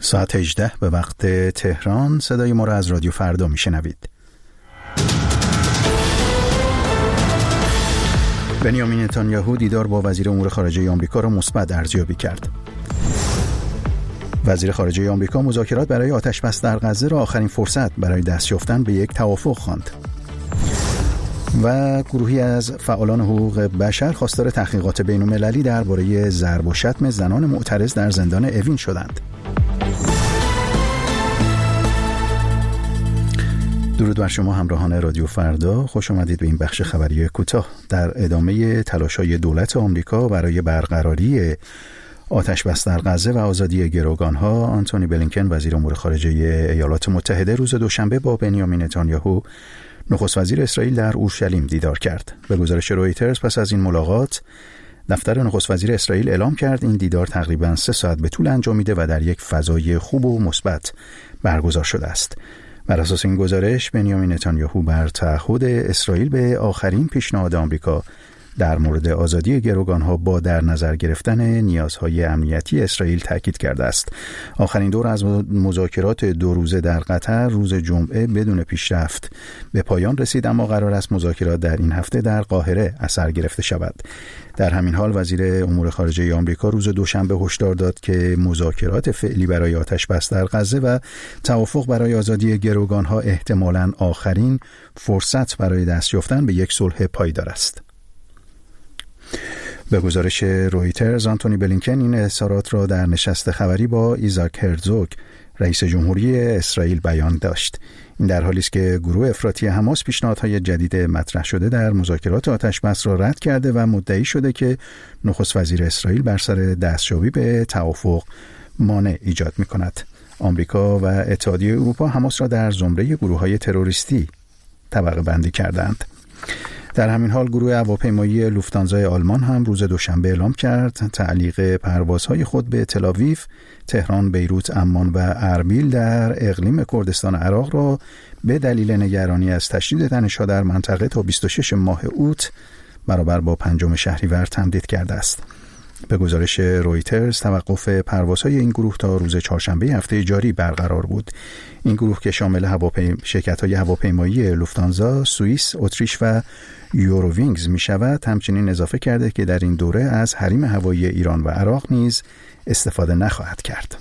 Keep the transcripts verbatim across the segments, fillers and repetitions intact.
ساعت هجده به وقت تهران. صدای ما را از رادیو فردا میشنوید. بنیامین نتانیاهو دیدار با وزیر امور خارجه آمریکا را مثبت ارزیابی کرد. وزیر خارجه آمریکا مذاکرات برای آتش‌بس در غزه را آخرین فرصت برای دست یافتن به یک توافق خواند. و گروهی از فعالان حقوق بشر خواستار تحقیقات بین‌المللی درباره ضرب و شتم زنان معترض در زندان اوین شدند. درود بر شما همراهان رادیو فردا، خوش آمدید به این بخش خبری کوتاه. در ادامه تلاش‌های دولت آمریکا برای برقراری آتش‌بس در غزه و آزادی گروگان‌ها، آنتونی بلینکن وزیر امور خارجه ایالات متحده روز دوشنبه با بنیامین نتانیاهو نخست وزیر اسرائیل در اورشلیم دیدار کرد. به گزارش رویترز پس از این ملاقات دفتر نخست وزیر اسرائیل اعلام کرد این دیدار تقریباً سه ساعت به طول انجامیده و در یک فضای خوب و مثبت برگزار شده است. بر اساس این گزارش بنیامین نتانیاهو بر تعهد اسرائیل به آخرین پیشنهاد آمریکا در مورد آزادی گروگان‌ها با در نظر گرفتن نیازهای امنیتی اسرائیل تاکید کرده است. آخرین دور از مذاکرات دو روزه در قطر روز جمعه بدون پیشرفت به پایان رسید، اما قرار است مذاکرات در این هفته در قاهره اثر گرفته شود. در همین حال وزیر امور خارجه آمریکا روز دوشنبه هشدار داد که مذاکرات فعلی برای آتش‌بس در غزه و توافق برای آزادی گروگان‌ها احتمالاً آخرین فرصت برای دست یافتن به یک صلح پایدار است. به گزارش رویترز آنتونی بلینکن این اظهارات را در نشست خبری با ایزاک هرزوگ رئیس جمهوری اسرائیل بیان داشت. این در حالی است که گروه افراطی حماس پیشنهادهای جدید مطرح شده در مذاکرات آتش‌بس را رد کرده و مدعی شده که نخست وزیر اسرائیل بر سر دستیابی به توافق مانع ایجاد می‌کند. آمریکا و اتحادیه اروپا حماس را در زمره گروه‌های تروریستی طبقه بندی کردند. در همین حال گروه هواپیمایی لوفتانزای آلمان هم روز دوشنبه اعلام کرد تعلیق پروازهای خود به تل‌آویو، تهران، بیروت، عمان و اربیل در اقلیم کردستان عراق را به دلیل نگرانی از تشدید تنش‌ها در منطقه تا بیست و شش ماه اوت برابر با پنجم شهریور تمدید کرده است. به گزارش رویترز توقف پروازهای این گروه تا روز چهارشنبه هفته جاری برقرار بود. این گروه که شامل هواپیم... شرکت‌های هواپیمایی لوفتانزا، سوئیس، اتریش و یورووینگز می شود، همچنین اضافه کرده که در این دوره از حریم هوایی ایران و عراق نیز استفاده نخواهد کرد.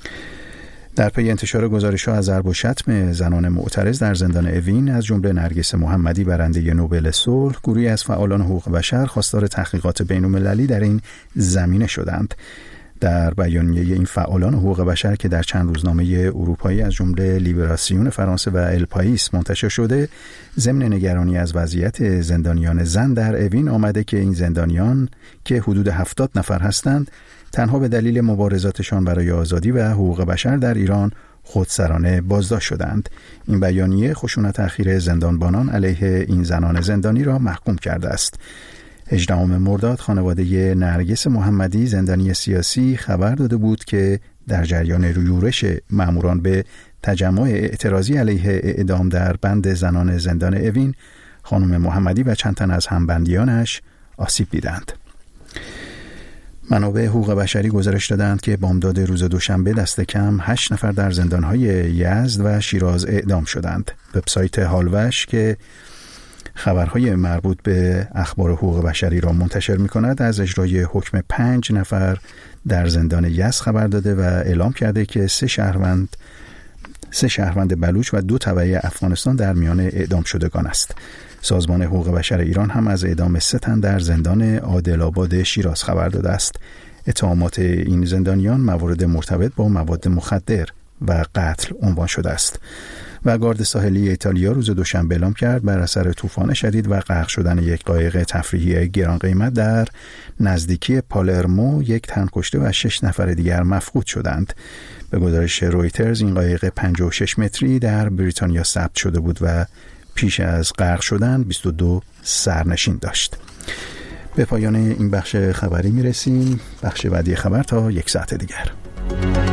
در پی انتشار گزارش‌ها از ضرب و شتم زنان معترض در زندان اوین از جمله نرگس محمدی برنده نوبل صلح، گروهی از فعالان حقوق بشر خواستار تحقیقات بین‌المللی در این زمینه شدند. در بیانیه این فعالان حقوق بشر که در چند روزنامه اروپایی از جمله لیبراسیون فرانسه و الپاییس منتشر شده، ضمن نگرانی از وضعیت زندانیان زن در اوین آمده که این زندانیان که حدود هفتاد نفر هستند تنها به دلیل مبارزاتشان برای آزادی و حقوق بشر در ایران خودسرانه بازداشت شدند. این بیانیه خشونت اخیر زندانبانان علیه این زنان زندانی را محکوم کرده است. هجدهم مرداد خانواده نرگس محمدی زندانی سیاسی خبر داده بود که در جریان یورش ماموران به تجمع اعتراضی علیه اعدام در بند زنان زندان اوین، خانم محمدی و چند تن از همبندیانش آسیب دیدند. منابع حقوق بشری گزارش دادند که بامداد روز دوشنبه دست کم هشت نفر در زندان‌های یزد و شیراز اعدام شدند. وبسایت هالوش که خبرهای مربوط به اخبار حقوق بشری را منتشر می‌کند از اجرای حکم پنج نفر در زندان یزد خبر داده و اعلام کرده که سه شهروند سه شهروند بلوچ و دو تبعه افغانستان در میان اعدام شدگان است. سازمان حقوق بشر ایران هم از اعدام سه تن در زندان عادل آباد شیراز خبر داده است. اتهامات این زندانیان موارد مرتبط با مواد مخدر و قتل عنوان شده است. و گارد ساحلی ایتالیا روز دوشنبه اعلام کرد بر اثر طوفان شدید و غرق شدن یک قایق تفریحی گران قیمت در نزدیکی پالرمو یک تن کشته و شش نفر دیگر مفقود شدند. به گزارش رویترز این قایق پنجاه و شش متری در بریتانیا ثبت شده بود و پیش از غرق شدن بیست و دو سرنشین داشت. به پایان این بخش خبری میرسیم. بخش بعدی خبر تا یک ساعت دیگر.